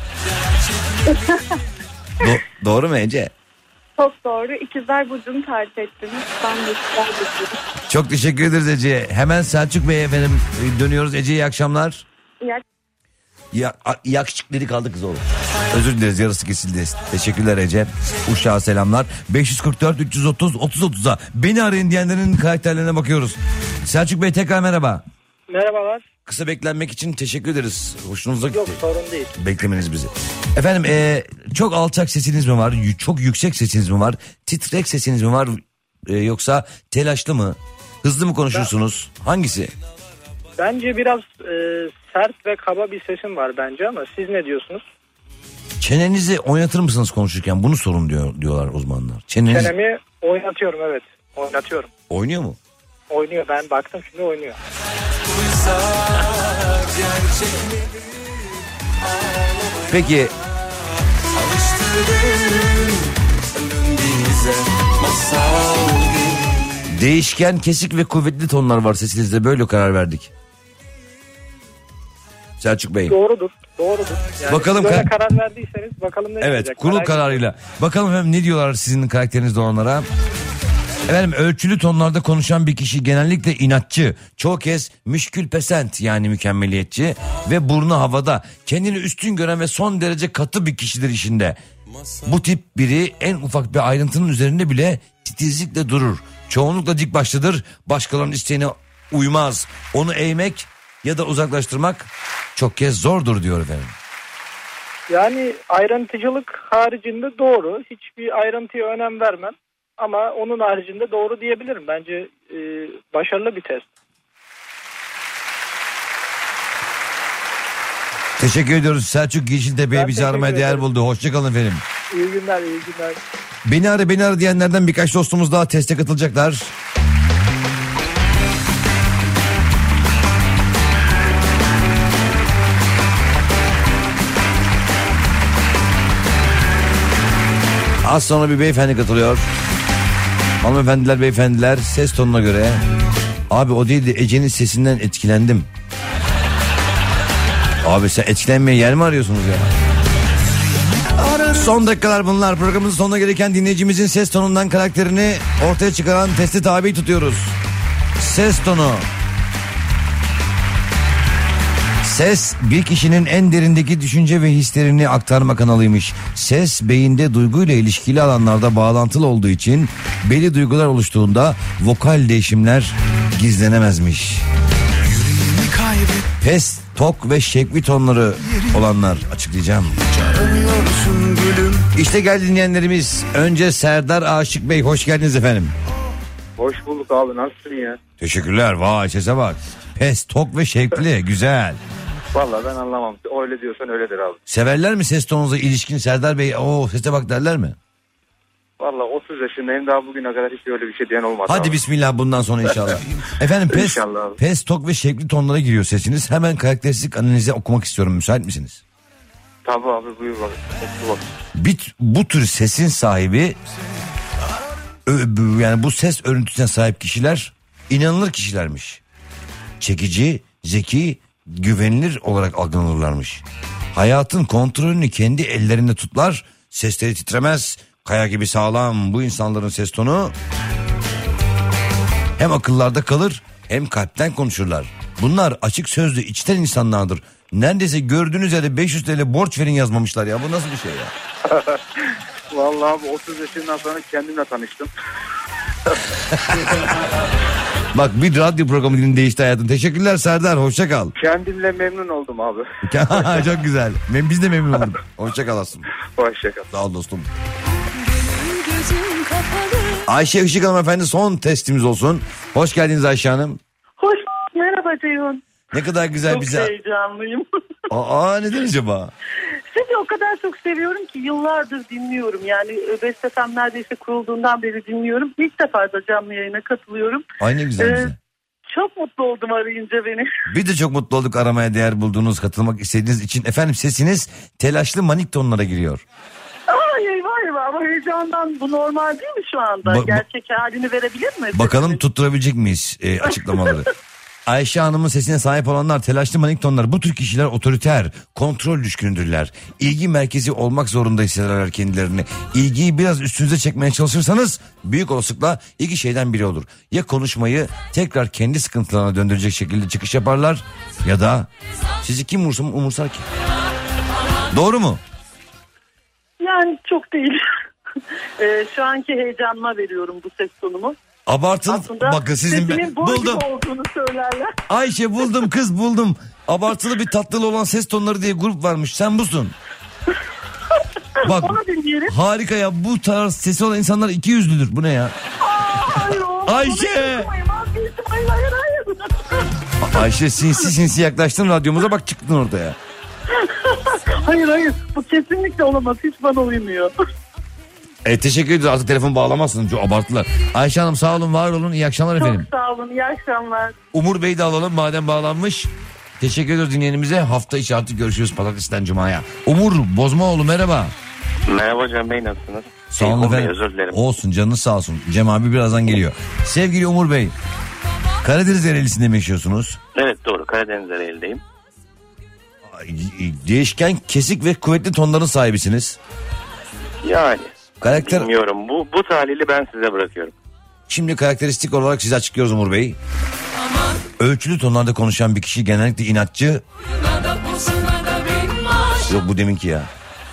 Do- doğru mu Ece? Çok doğru. İkizler Burcu'nu tercih ettiniz. Ben de İkizler Burcu'yum. Çok teşekkür ederiz Ece. Hemen Selçuk Bey'e efendim dönüyoruz. Ece iyi akşamlar. İyi Ya, iyi akşamlar dedik, kaldı kız oğlum. Özür dileriz, yarısı kesildi. Teşekkürler Ece. Uşağa selamlar. beş yüz kırk dört üç yüz otuz otuz otuza beni arayın diyenlerin karakterlerine bakıyoruz. Selçuk Bey tekrar merhaba. Merhabalar. Kısa beklenmek için teşekkür ederiz. Hoşunuza gitti. Yok, sorun değil. Beklemeniz bizi. Efendim ee, çok alçak sesiniz mi var? Çok yüksek sesiniz mi var? Titrek sesiniz mi var? E, yoksa telaşlı mı? Hızlı mı konuşursunuz? Ben, hangisi? Bence biraz e, sert ve kaba bir sesim var bence, ama siz ne diyorsunuz? Çenenizi oynatır mısınız konuşurken? Bunu sorun diyor diyorlar uzmanlar. Çeneniz... Çenemi oynatıyorum, evet. Oynatıyorum. Oynuyor mu? Oynuyor, ben baktım şimdi oynuyor. Peki. Değişken, kesik ve kuvvetli tonlar var sesinizde, böyle karar verdik. Selçuk Bey. Doğrudur. Doğrudur. Yani bakalım böyle kar- karar verdiyseniz bakalım ne Evet, çıkacak. kurul Merak kararıyla. Bakalım efendim ne diyorlar sizin karakterinizde olanlara. Efendim ölçülü tonlarda konuşan bir kişi genellikle inatçı, çoğu kez müşkül pesent yani mükemmeliyetçi ve burnu havada, kendini üstün gören ve son derece katı bir kişidir işinde. Bu tip biri en ufak bir ayrıntının üzerinde bile titizlikle durur. Çoğunlukla dik başlıdır, başkalarının isteğine uymaz. Onu eğmek ya da uzaklaştırmak çok kez zordur diyor efendim. Yani ayrıntıcılık haricinde doğru. Hiçbir ayrıntıya önem vermem. Ama onun haricinde doğru diyebilirim. Bence e, başarılı bir test. Teşekkür ediyoruz. Selçuk Yeşiltepe'ye bizi aramaya değer buldu. Hoşçakalın efendim. İyi günler, iyi günler. Beni ara beni ara diyenlerden birkaç dostumuz daha teste katılacaklar. Az sonra bir beyefendi katılıyor. Hanımefendiler, beyefendiler, ses tonuna göre. Abi o değil de Ece'nin sesinden etkilendim. Abi sen etkilenmeye yer mi arıyorsunuz ya? Son dakikalar bunlar. Programımızın sonuna gelirken dinleyicimizin ses tonundan karakterini ortaya çıkaran testi tabi tutuyoruz. Ses tonu. Ses bir kişinin en derindeki düşünce ve hislerini aktarma kanalıymış. Ses beyinde duyguyla ilişkili alanlarda bağlantılı olduğu için belli duygular oluştuğunda vokal değişimler gizlenemezmiş. Pes, tok ve şekvi tonları olanlar açıklayacağım. İşte geldi dinleyenlerimiz. Önce Serdar Aşık Bey, hoş geldiniz efendim. Hoş bulduk abi, nasılsın ya? Teşekkürler, vay sese bak. Pes, tok ve şekli, güzel. Vallahi ben anlamam. Öyle diyorsan öyledir abi. Severler mi ses tonunuza ilişkin Serdar Bey? Oo sese bak derler mi? Vallahi otuz yaşındayım, daha bugüne kadar hiç öyle bir şey diyen olmadı. Hadi abi. Bismillah bundan sonra inşallah. Efendim pes, İnşallah pes, tok ve şekli tonlara giriyor sesiniz. Hemen karakteristik analize okumak istiyorum. Müsait misiniz? Tabii abi, buyur bak. bak. Bir, bu tür sesin sahibi, yani bu ses örüntüsüne sahip kişiler inanılır kişilermiş. Çekici, zeki, güvenilir olarak algılanırlarmış. Hayatın kontrolünü kendi ellerinde tutlar, sesleri titremez, kaya gibi sağlam. Bu insanların ses tonu hem akıllarda kalır hem kalpten konuşurlar. Bunlar açık sözlü, içten insanlardır. Neredeyse gördüğünüz yerde beş yüz TL borç verin yazmamışlar ya. Bu nasıl bir şey ya? Vallahi abi otuz yaşından sonra kendimle tanıştım. Bak bir radyo programı değişti hayatım. Teşekkürler Serdar, hoşça kal. Kendimle memnun oldum abi. Çok güzel. Biz de memnun olduk. Hoşça kal Asım. Hoşça kal. Sağ ol dostum. Ayşe Işık hanımefendi, son testimiz olsun. Hoş geldiniz Ayşe Hanım. Hoş, merhaba Ceyhun. Ne kadar güzel çok bize. Çok heyecanlıyım. Aa neden acaba? Sizi o kadar çok seviyorum ki yıllardır dinliyorum. Yani Best F M neredeyse kurulduğundan beri dinliyorum. İlk defa da canlı yayına katılıyorum. Ay ne güzel bize. Ee, çok mutlu oldum arayınca beni. Biz de çok mutlu olduk aramaya değer bulduğunuz, katılmak istediğiniz için. Efendim sesiniz telaşlı manik tonlara giriyor. Ay eyvah eyvah, ama heyecandan bu normal değil mi şu anda? Ba- Gerçek halini verebilir mi? Bakalım tutturabilecek miyiz e, açıklamaları? Ayşe Hanım'ın sesine sahip olanlar telaşlı manik tonlar. Bu tür kişiler otoriter, kontrol düşkündürler. İlgi merkezi olmak zorunda hissederler kendilerini. İlgiyi biraz üstünüze çekmeye çalışırsanız büyük olasılıkla iki şeyden biri olur. Ya konuşmayı tekrar kendi sıkıntılarına döndürecek şekilde çıkış yaparlar ya da sizi kim umursa, umursar ki? Doğru mu? Yani çok değil. e, şu anki heyecanıma veriyorum bu ses tonumu. Abartılı. Aslında bakın sizin ben, buldum. Olduğunu söylerler. Ayşe buldum kız buldum. Abartılı bir tatlılı olan ses tonları diye grup varmış. Sen busun. Bak harika ya, bu tarz sesi olan insanlar iki yüzlüdür. Bu ne ya? Aa, hayır, Ayşe. Hayır, hayır, hayır. Ayşe sinsi sinsi yaklaştın radyomuza, bak çıktın ortaya. Hayır hayır, bu kesinlikle olamaz, hiç bana uymuyor. E, teşekkür ederiz, artık telefon bağlamazsınız, çok abarttılar. Ayşe Hanım sağ olun, var olun, iyi akşamlar çok efendim. Çok sağ olun, iyi akşamlar. Umur Bey'i de alalım madem bağlanmış. Teşekkür ediyoruz dinleyenimize. Hafta içi artık görüşürüz pazartesiden cumaya. Umur Bozmaoğlu merhaba. Merhaba Cem Bey, nasılsınız? Sağ olun Umur efendim. Bey, özür dilerim. Olsun, canınız sağ olsun. Cem abi birazdan geliyor. Sevgili Umur Bey, Karadeniz Ereğlisi'nde mi yaşıyorsunuz? Evet doğru, Karadeniz Ereğli'deyim. değişken, kesik ve kuvvetli tonların sahibisiniz. Yani. Karakter... Bilmiyorum. Bu, bu tahlili ben size bırakıyorum. Şimdi karakteristik olarak size açıklıyoruz Umur Bey. Ölçülü tonlarda konuşan bir kişi genellikle inatçı. Yok bu deminki ya.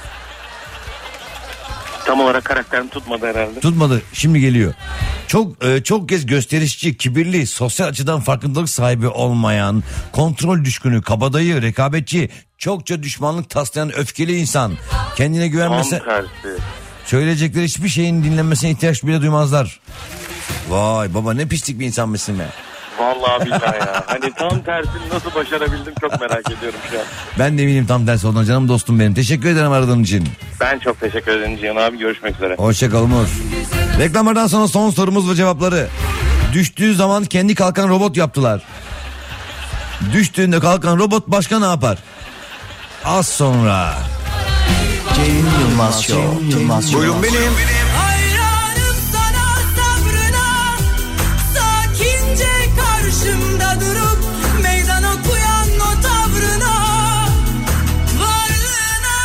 Tam olarak karakterim tutmadı herhalde. Tutmadı. Şimdi geliyor. Çok e, çok kez gösterişçi, kibirli, sosyal açıdan farkındalık sahibi olmayan, kontrol düşkünü, kabadayı, rekabetçi, çokça düşmanlık taslayan öfkeli insan. Kendine güvenmese... Tam tersi. Söyleyecekleri hiçbir şeyin dinlenmesine ihtiyaç bile duymazlar. Vay baba ne pislik bir insan mısın be. Vallahi billahi ya. Hani tam tersini nasıl başarabildim çok merak ediyorum şu an. Ben de eminim tam tersi olduğuna canım dostum benim. Teşekkür ederim aradığın için. Ben çok teşekkür ederim Cihan abi. Görüşmek üzere. Hoşçakalın Umur. Reklamlardan sonra son sorumuz ve cevapları. Düştüğü zaman kendi kalkan robot yaptılar. Düştüğünde kalkan robot başka ne yapar? Az sonra. Cem Yılmaz Show. Yılmaz Show. Buyurun benim. Hayranım sana sabrına, sakince karşımda durup meydan okuyan o tavrına, varlığına.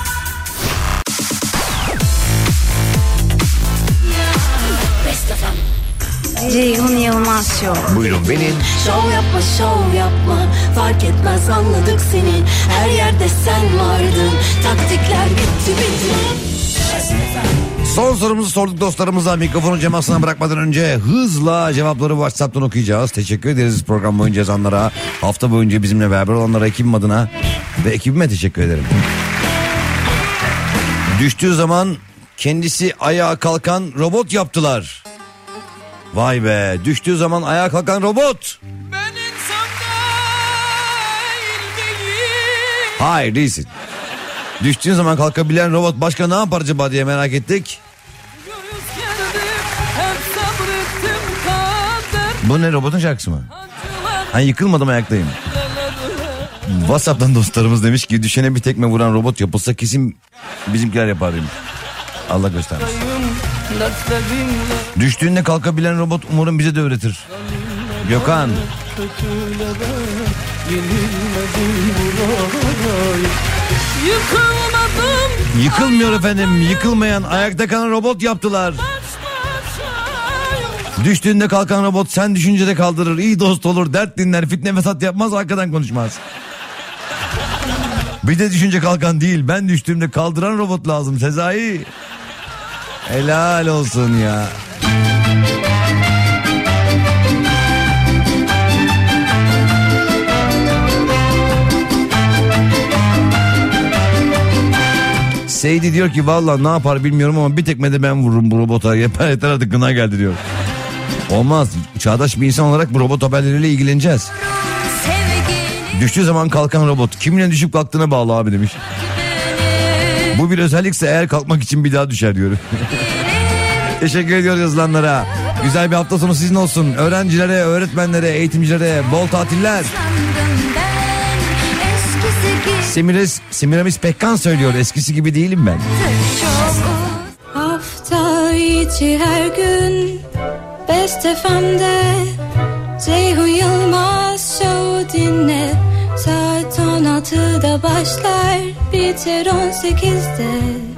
Ceyhun Yılmaz Show. Buyurun benim. Şov yapma şov yapma, fark etmez anladık seni. Her yerde sen vardın, taktikler bitti bitti. Son sorumuzu sorduk dostlarımıza. Mikrofonu Cem Aslan'a bırakmadan önce hızla cevapları WhatsApp'tan okuyacağız. Teşekkür ederiz program boyunca yazanlara, hafta boyunca bizimle beraber olanlara, ekibim adına ve ekibime teşekkür ederim. Düştüğü zaman kendisi ayağa kalkan robot yaptılar. Vay be, düştüğü zaman ayağa kalkan robot. Ben insan değil miyim? Hayır değilsin. Düştüğün zaman kalkabilen robot başka ne yapar acaba diye merak ettik. Bu ne, robotun şarkısı mı? Hani yıkılmadım ayaktayım. WhatsApp'tan dostlarımız demiş ki düşene bir tekme vuran robot yapılsa kesin bizimkiler yapar demiş. Allah göstermesin. Düştüğünde kalkabilen robot umarım bize de öğretir. Gökhan. Yıkılmadım. Yıkılmıyor efendim. Yıkılmayan, ayakta kalan robot yaptılar. Düştüğünde kalkan robot sen düşünce de kaldırır. İyi dost olur, dert dinler, fitne fesat yapmaz, arkadan konuşmaz. Bir de düşünce kalkan değil, ben düştüğümde kaldıran robot lazım Sezai. Helal olsun ya. Seydi diyor ki vallahi ne yapar bilmiyorum ama bir tekmede ben vururum bu robota. Yeter yeter artık gına geldi diyor. Olmaz. Çağdaş bir insan olarak bu robot haberleriyle ilgileneceğiz. Düştüğü zaman kalkan robot. Kiminle düşüp kalktığına bağlı abi demiş. Bu bir özellikse eğer kalkmak için bir daha düşer diyor. Teşekkür ediyoruz yazılanlara. Güzel bir hafta sonu sizin olsun. Öğrencilere, öğretmenlere, eğitimcilere bol tatiller. Semiramis, Semiramis Pekkan söylüyor. Eskisi gibi değilim ben. Hafta içi her gün Best F M'de Ceyhun Yılmaz Show dinle. Saat on altıda başlar, biter on sekizde.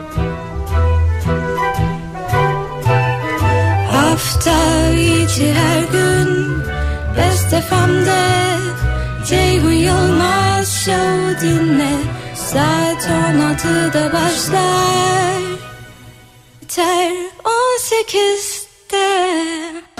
Hafta içi her gün Best F M'de Ceyhun Yılmaz Show dinle. Saat on altıda başlar, biter on sekizde.